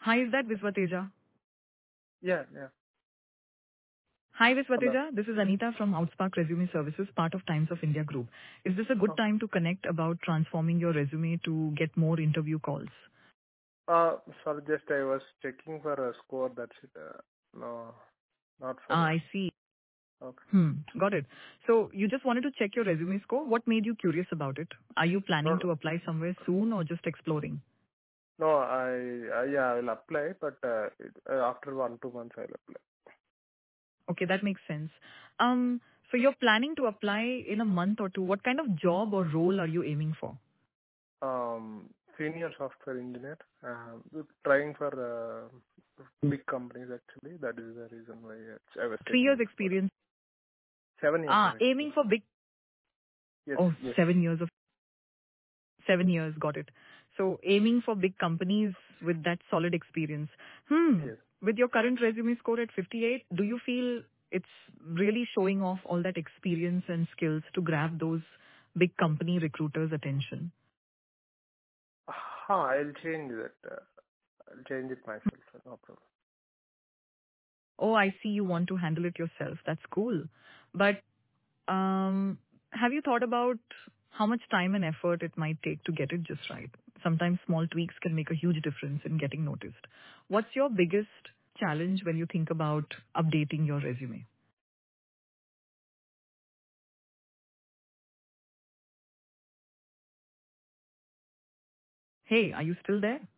Hi, is that Viswateja? Yeah, yeah. Hi, Hello. Viswateja. This is Anita from Outspark Resume Services, part of Times of India Group. Is this a good Oh, time to connect about transforming your resume to get more interview calls? sorry, just I was checking for a score. That's it. No, not for Ah, a. I see. Okay. Got it. So you just wanted to check your resume score. What made you curious about it? Are you No, planning to apply somewhere soon or just exploring? no. Yeah, I will apply, but after 1-2 months, I'll apply. Okay, that makes sense. So you're planning to apply in a month or two. What kind of job or role are you aiming for? Senior software engineer. Trying for big companies actually. That is the reason why I was 3 years checking for experience. 7 years of Aiming experience. for big. Yes, Oh, yes, 7 years of 7 years. Got it. So aiming for big companies with that solid experience. yes. With your current resume score at 58, do you feel it's really showing off all that experience and skills to grab those big company recruiters' attention? I'll change that. I'll change it myself. No problem. Oh, I see you want to handle it yourself. That's cool. But have you thought about how much time and effort it might take to get it just right? Sometimes small tweaks can make a huge difference in getting noticed. What's your biggest challenge when you think about updating your resume? Hey, are you still there?